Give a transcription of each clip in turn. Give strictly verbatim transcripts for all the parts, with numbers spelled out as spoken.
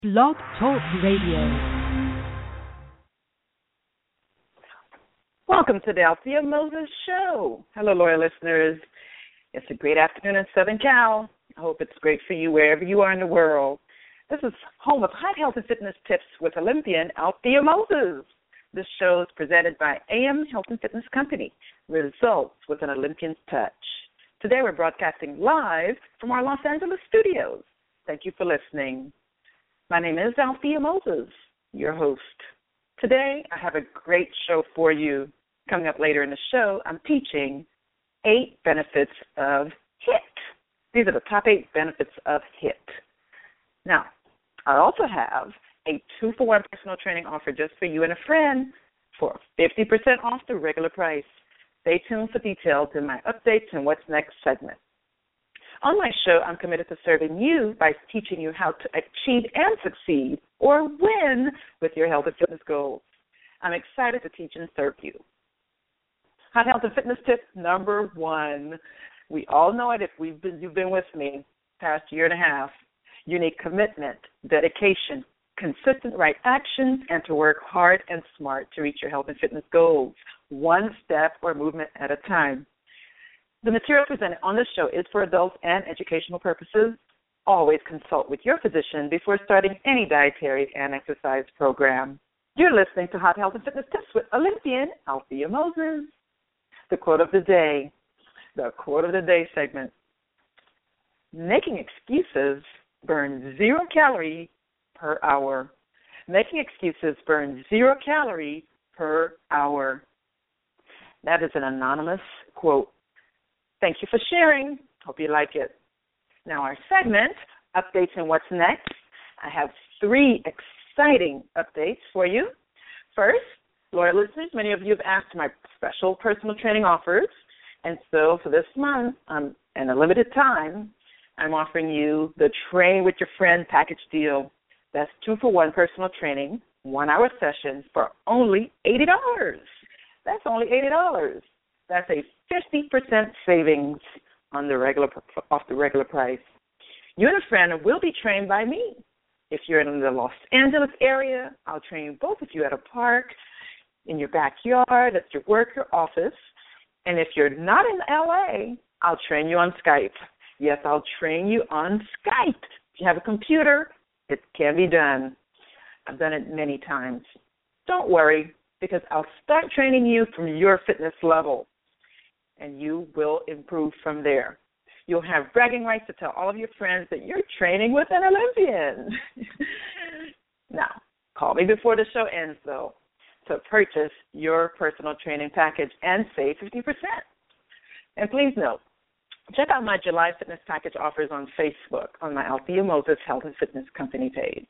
Blog Talk Radio. Welcome to the Althea Moses Show. Hello, loyal listeners. It's a great afternoon in Southern Cal. I hope it's great for you wherever you are in the world. This is home of hot health and fitness tips with Olympian Althea Moses. This show is presented by A M Health and Fitness Company, results with an Olympian's touch. Today we're broadcasting live from our Los Angeles studios. Thank you for listening. My name is Althea Moses, your host. Today I have a great show for you. Coming up later in the show, I'm teaching eight benefits of HIIT. These are the top eight benefits of HIIT. Now, I also have a two-for-one personal training offer just for you and a friend for fifty percent off the regular price. Stay tuned for details in my updates and what's next segment. On my show, I'm committed to serving you by teaching you how to achieve and succeed or win with your health and fitness goals. I'm excited to teach and serve you. Hot health and fitness tip number one. We all know it if we've been, you've been with me past year and a half. You need commitment, dedication, consistent right actions, and to work hard and smart to reach your health and fitness goals, one step or movement at a time. The material presented on this show is for adults and educational purposes. Always consult with your physician before starting any dietary and exercise program. You're listening to Hot Health and Fitness Tips with Olympian Althea Moses. The quote of the day, the quote of the day segment. Making excuses burns zero calorie per hour. Making excuses burns zero calorie per hour. That is an anonymous quote. Thank you for sharing. Hope you like it. Now our segment, Updates and What's Next. I have three exciting updates for you. First, loyal listeners, many of you have asked my special personal training offers. And so for this month, um, in a limited time, I'm offering you the Train with Your Friend package deal. That's two for one personal training, one-hour sessions for only eighty dollars. That's only eighty dollars. That's a fifty percent savings on the regular off the regular price. You and a friend will be trained by me. If you're in the Los Angeles area, I'll train you both of you at a park, in your backyard, at your work or office. And if you're not in L A, I'll train you on Skype. Yes, I'll train you on Skype. If you have a computer, it can be done. I've done it many times. Don't worry, because I'll start training you from your fitness level, and you will improve from there. You'll have bragging rights to tell all of your friends that you're training with an Olympian. Now, call me before the show ends, though, to purchase your personal training package and save fifty percent. And please note, check out my July fitness package offers on Facebook on my Althea Moses Health and Fitness Company page.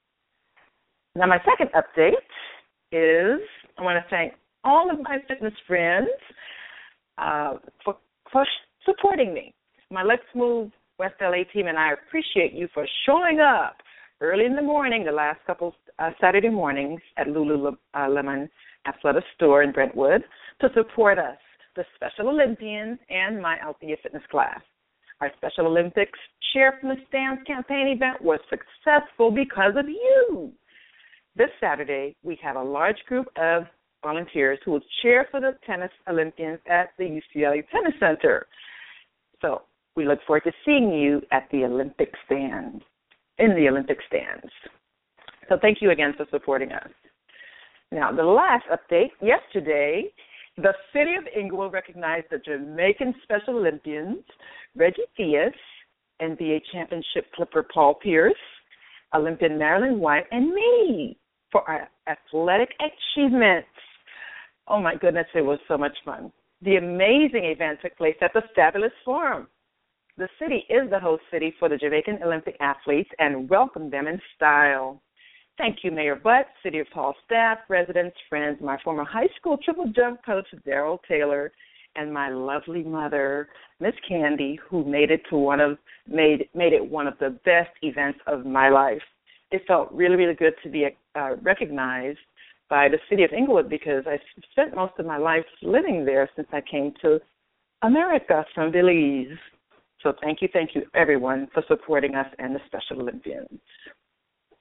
Now, my second update is I want to thank all of my fitness friends uh, for, for supporting me. My Let's Move West L A team and I appreciate you for showing up early in the morning, the last couple uh, Saturday mornings at Lululemon Athleta store in Brentwood to support us, the Special Olympians, and my Althea Fitness class. Our Special Olympics Cheer from the Stands campaign event was successful because of you. This Saturday, we have a large group of volunteers who will cheer for the tennis Olympians at the U C L A Tennis Center. So we look forward to seeing you at the Olympic stand, in the Olympic stands. So thank you again for supporting us. Now, the last update, yesterday, the city of Inglewood recognized the Jamaican Special Olympians, Reggie Theus, N B A championship flipper Paul Pierce, Olympian Marilyn White, and me for our athletic achievements. Oh, my goodness, it was so much fun. The amazing event took place at the Fabulous Forum. The city is the host city for the Jamaican Olympic athletes and welcomed them in style. Thank you, Mayor Butt, City of Hall staff, residents, friends, my former high school triple jump coach, Daryl Taylor, and my lovely mother, Miss Candy, who made it to one of made made it one of the best events of my life. It felt really, really good to be uh, recognized by the city of Inglewood because I spent most of my life living there since I came to America from Belize. So thank you, thank you, everyone, for supporting us and the Special Olympians.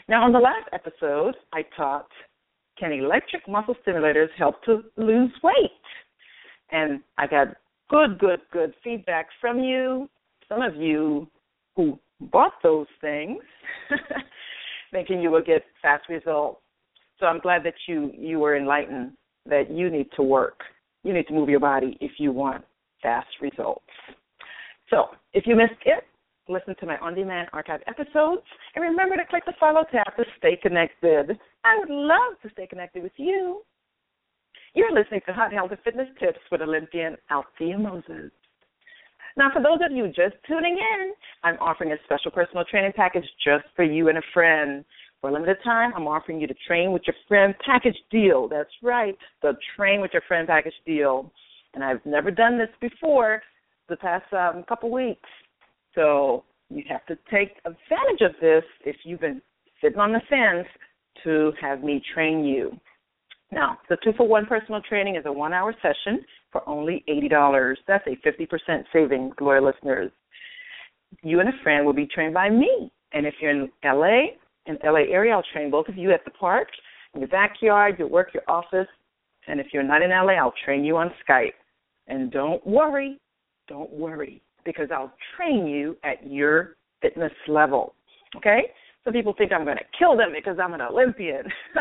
Now, on the last episode, I taught, can electric muscle stimulators help to lose weight? And I got good, good, good feedback from you, some of you who bought those things, thinking you will get fast results. So I'm glad that you, you were enlightened that you need to work. You need to move your body if you want fast results. So if you missed it, listen to my on-demand archive episodes, and remember to click the follow tab to stay connected. I would love to stay connected with you. You're listening to Hot Health and Fitness Tips with Olympian Althea Moses. Now, for those of you just tuning in, I'm offering a special personal training package just for you and a friend. For a limited time, I'm offering you the Train with Your Friend package deal. That's right, the Train with Your Friend package deal. And I've never done this before the past um, couple weeks. So you have to take advantage of this if you've been sitting on the fence to have me train you. Now, the two-for-one personal training is a one-hour session for only eighty dollars. That's a fifty percent savings, loyal listeners. You and a friend will be trained by me. And if you're in L A, in the L A area, I'll train both of you at the park, in your backyard, your work, your office. And if you're not in L A, I'll train you on Skype. And don't worry, don't worry, because I'll train you at your fitness level, okay? Some people think I'm going to kill them because I'm an Olympian.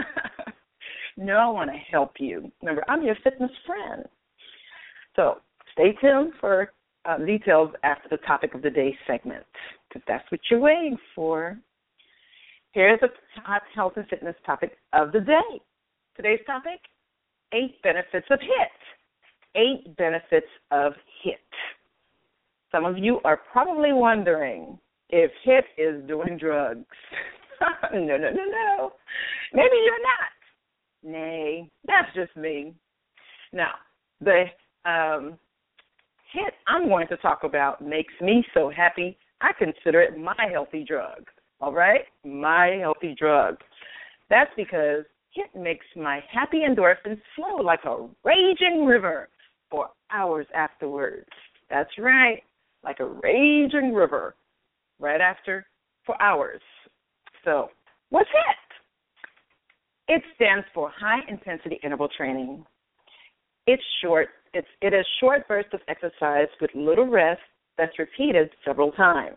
No, I want to help you. Remember, I'm your fitness friend. So stay tuned for uh, details after the topic of the day segment, because that's what you're waiting for. Here's the hot health and fitness topic of the day. Today's topic, eight benefits of HIIT. Eight benefits of HIIT. Some of you are probably wondering if HIIT is doing drugs. no, no, no, no. Maybe you're not. Nay, that's just me. Now, the um, HIIT I'm going to talk about makes me so happy, I consider it my healthy drug, all right? My healthy drug. That's because HIIT makes my happy endorphins flow like a raging river for hours afterwards. That's right, like a raging river right after for hours. So, what's HIIT? It stands for High Intensity Interval Training. It's short. It's it is short bursts of exercise with little rest that's repeated several times.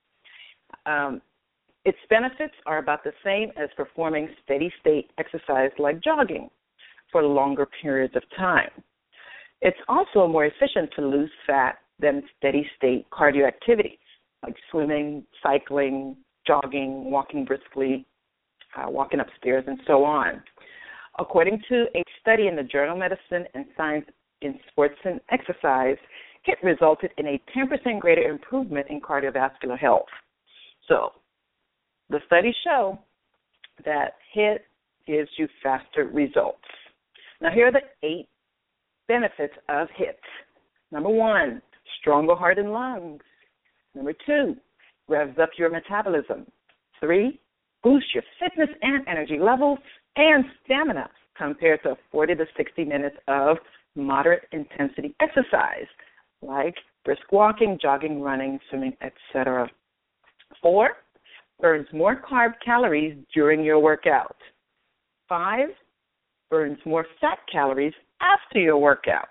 Um, its benefits are about the same as performing steady state exercise like jogging for longer periods of time. It's also more efficient to lose fat than steady state cardio activity like swimming, cycling, jogging, walking briskly, Uh, walking upstairs, and so on. According to a study in the journal Medicine and Science in Sports and Exercise, HIIT resulted in a ten percent greater improvement in cardiovascular health. So the studies show that HIIT gives you faster results. Now here are the eight benefits of HIIT. Number one, stronger heart and lungs. Number two, revs up your metabolism. Three, boost your fitness and energy levels and stamina compared to forty to sixty minutes of moderate intensity exercise, like brisk walking, jogging, running, swimming, et cetera. Four, burns more carb calories during your workout. Five, burns more fat calories after your workout.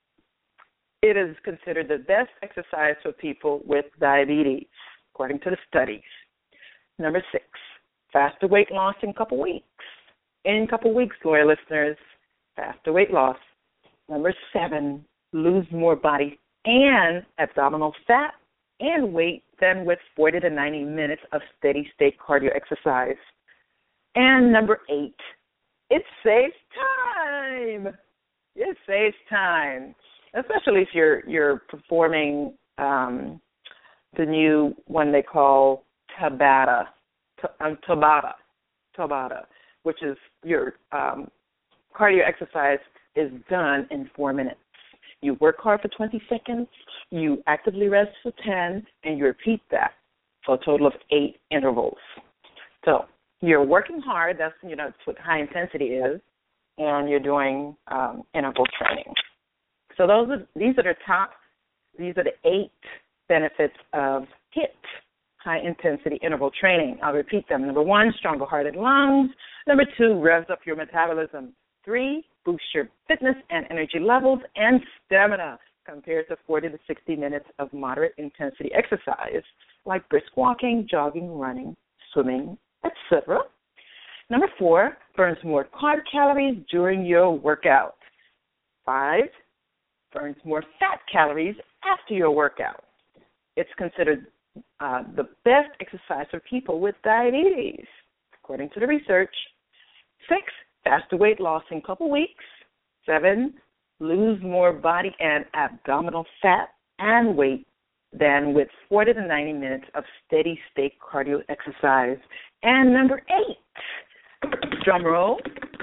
It is considered the best exercise for people with diabetes, according to the studies. Number six, faster weight loss in a couple weeks. In a couple weeks, loyal listeners, faster weight loss. Number seven, lose more body and abdominal fat and weight than with forty to ninety minutes of steady-state cardio exercise. And number eight, it saves time. It saves time, especially if you're you're performing um, the new one they call Tabata. Um, Tabata, Tabata, which is your um, cardio exercise is done in four minutes. You work hard for twenty seconds, you actively rest for ten, and you repeat that for a total of eight intervals. So you're working hard. That's you know that's what high intensity is, and you're doing um, interval training. So those are these are the top. These are the eight benefits of HIIT. high-intensity interval training. I'll repeat them. Number one, stronger heart and lungs. Number two, revs up your metabolism. Three, boost your fitness and energy levels and stamina compared to forty to sixty minutes of moderate intensity exercise, like brisk walking, jogging, running, swimming, et cetera. Number four, burns more carb calories during your workout. Five, burns more fat calories after your workout. It's considered uh, the best exercise for people with diabetes, according to the research. Six, faster weight loss in a couple weeks. Seven, lose more body and abdominal fat and weight than with forty to ninety minutes of steady state cardio exercise. And number eight, drum roll,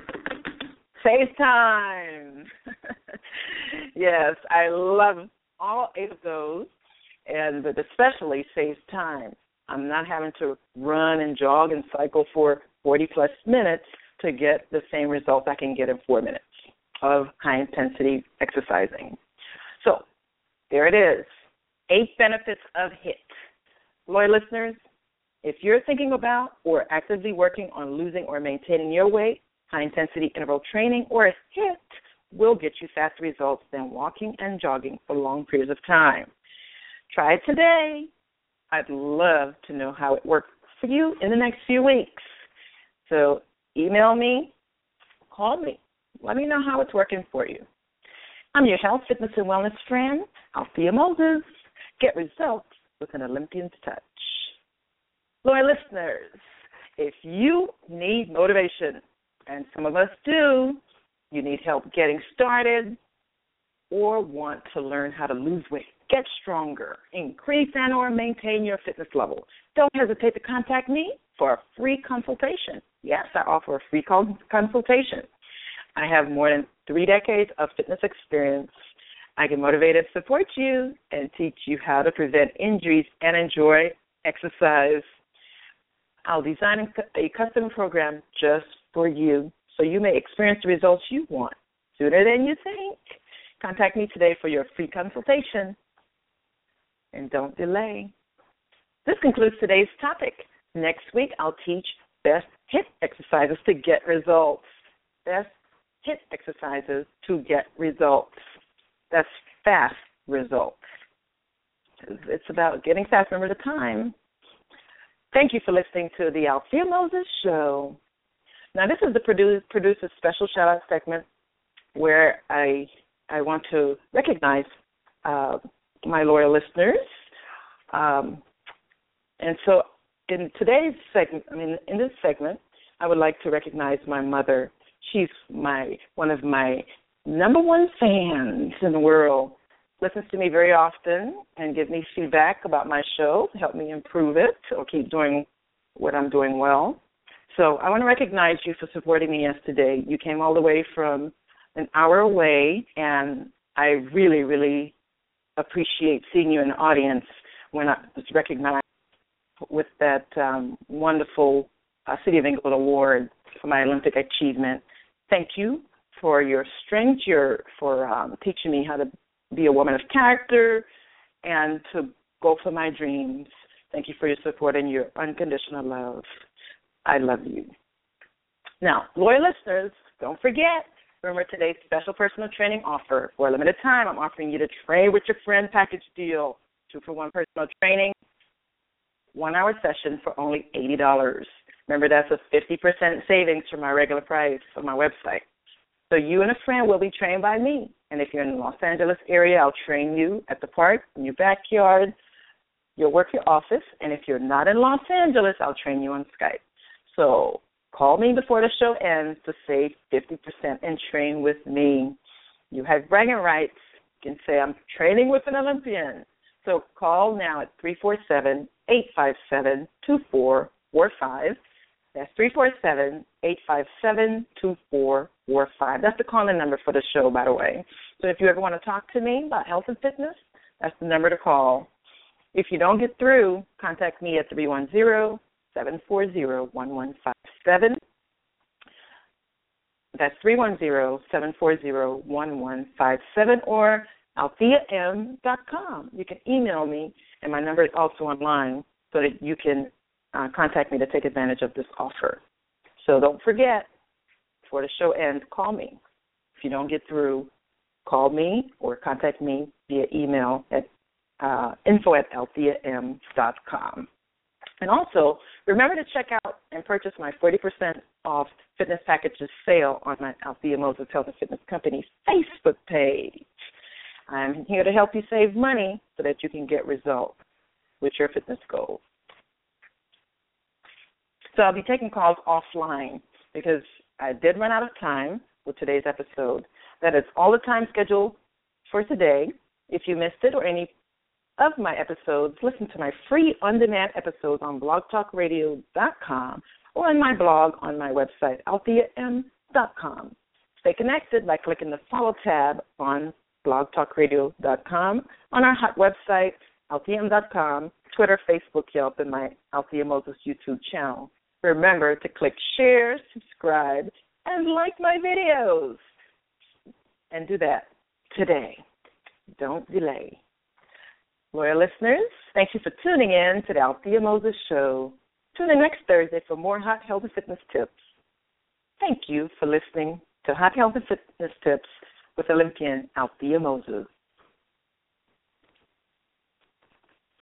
saves time. Yes, I love all eight of those, and it especially saves time. I'm not having to run and jog and cycle for forty plus minutes to get the same results I can get in four minutes of high-intensity exercising. So there it is, eight benefits of HIIT. Loyal listeners, if you're thinking about or actively working on losing or maintaining your weight, high-intensity interval training or HIIT will get you faster results than walking and jogging for long periods of time. Try it today. I'd love to know how it works for you in the next few weeks. So email me, call me. Let me know how it's working for you. I'm your health, fitness, and wellness friend, Althea Moses. Get results with an Olympian's touch. Loyal listeners, if you need motivation, and some of us do, you need help getting started or want to learn how to lose weight, get stronger, increase and or maintain your fitness level, don't hesitate to contact me for a free consultation. Yes, I offer a free consultation. I have more than three decades of fitness experience. I can motivate and support you and teach you how to prevent injuries and enjoy exercise. I'll design a custom program just for you so you may experience the results you want sooner than you think. Contact me today for your free consultation. And don't delay. This concludes today's topic. Next week, I'll teach best HIIT exercises to get results. Best HIIT exercises to get results. That's fast results. It's about getting fast. Remember the time. Thank you for listening to the Althea Moses Show. Now, this is the produce, producer's special shout-out segment where I I want to recognize uh, my loyal listeners. Um, and so in today's segment, I mean, in this segment, I would like to recognize my mother. She's my one of my number one fans in the world. Listens to me very often and gives me feedback about my show to help me improve it or keep doing what I'm doing well. So I want to recognize you for supporting me yesterday. You came all the way from an hour away, and I really, really appreciate seeing you in the audience when I was recognized with that um, wonderful uh, City of England Award for my Olympic achievement. Thank you for your strength, your, for um, teaching me how to be a woman of character and to go for my dreams. Thank you for your support and your unconditional love. I love you. Now, loyal listeners, don't forget, remember today's special personal training offer. For a limited time, I'm offering you to train with your friend package deal. Two for one personal training, one-hour session for only eighty dollars. Remember, that's a fifty percent savings from my regular price on my website. So you and a friend will be trained by me. And if you're in the Los Angeles area, I'll train you at the park, in your backyard. You'll work your office. And if you're not in Los Angeles, I'll train you on Skype. So call me before the show ends to save fifty percent and train with me. You have bragging rights. You can say, I'm training with an Olympian. So call now at three four seven, eight five seven, two four four five. That's three four seven, eight five seven, two four four five. That's the call-in number for the show, by the way. So if you ever want to talk to me about health and fitness, that's the number to call. If you don't get through, contact me at three one zero, seven four zero, one one five seven. That's three one zero, seven four zero, one one five seven or althea m dot com. You can email me, and my number is also online, so that you can uh, contact me to take advantage of this offer. So don't forget, before the show ends, call me. If you don't get through, call me or contact me via email at uh, info at althea m dot com. And also, remember to check out and purchase my forty percent off fitness packages sale on my Althea Moses Health and Fitness Company Facebook page. I'm here to help you save money so that you can get results with your fitness goals. So I'll be taking calls offline because I did run out of time with today's episode. That is all the time scheduled for today. If you missed it or any of my episodes, listen to my free on-demand episodes on blog talk radio dot com or on my blog on my website, althea m dot com. Stay connected by clicking the Follow tab on blog talk radio dot com, on our hot website, althea m dot com, Twitter, Facebook, Yelp, and my Althea Moses YouTube channel. Remember to click share, subscribe, and like my videos. And do that today. Don't delay. Loyal listeners, thank you for tuning in to the Althea Moses Show. Tune in next Thursday for more hot health and fitness tips. Thank you for listening to Hot Health and Fitness Tips with Olympian Althea Moses.